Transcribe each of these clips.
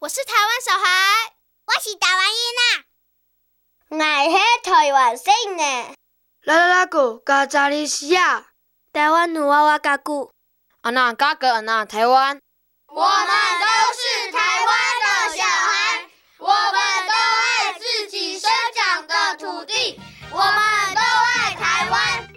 我是台湾小孩， 我是台湾囡仔，我是台湾省的。 拉古加扎利西亚， 台湾努娃娃嘎古， 安娜嘎格安娜台湾。 我们都是台湾的小孩，我们都爱自己生长的土地，我们都爱台湾。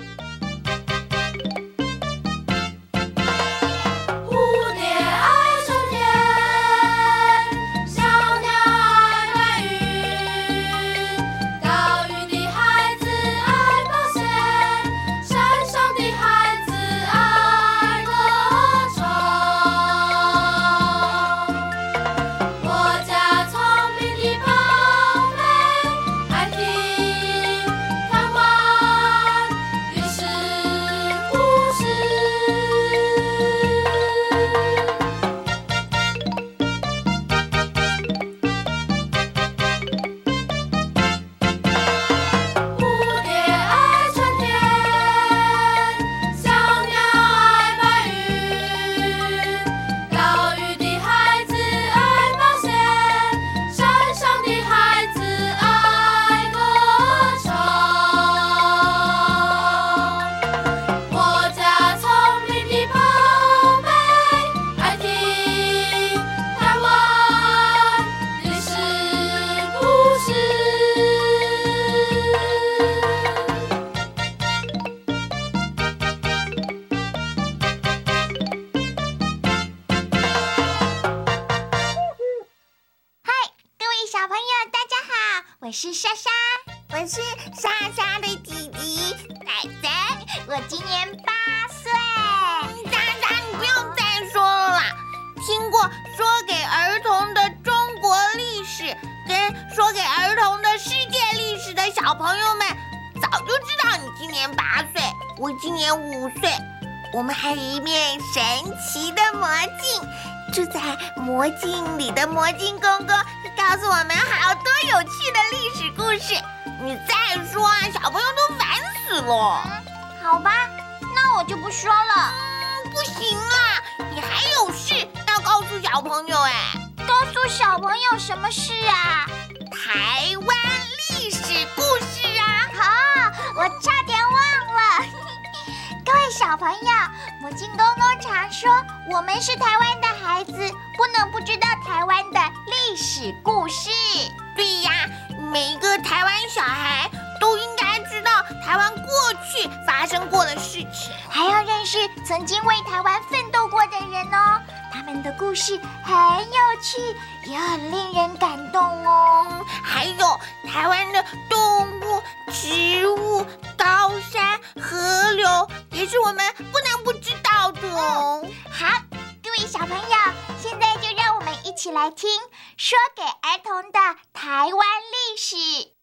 我是莎莎，我是莎莎的弟弟仔仔，我今年8岁。 莎莎，你不用再说了啦！听过说给儿童的中国历史跟说给儿童的世界历史的小朋友们，早就知道你今年8岁，我今年5岁。我们还有一面神奇的魔镜，住在魔镜里的魔镜公公告诉我们好多有趣的历史故事。你再说啊，小朋友都烦死了。 好吧，那我就不说了。 不行啊，你还有事要告诉小朋友哎。 告诉小朋友什么事啊？ 台湾历史故事啊。 好，我差点忘了。各位小朋友，魔镜公公常说我们是台湾的孩子，不能不知道台湾的历史故事。 对呀，每一个台湾小孩都应该知道台湾过去发生过的事情， 还要认识曾经为台湾奋斗过的人哦。他们的故事很有趣，也很令人感动哦。 还有台湾的动物、植物、高山、河流，也是我们不能不知道的哦。 好，各位小朋友，现在就让我们一起来听说给儿童的台湾历史。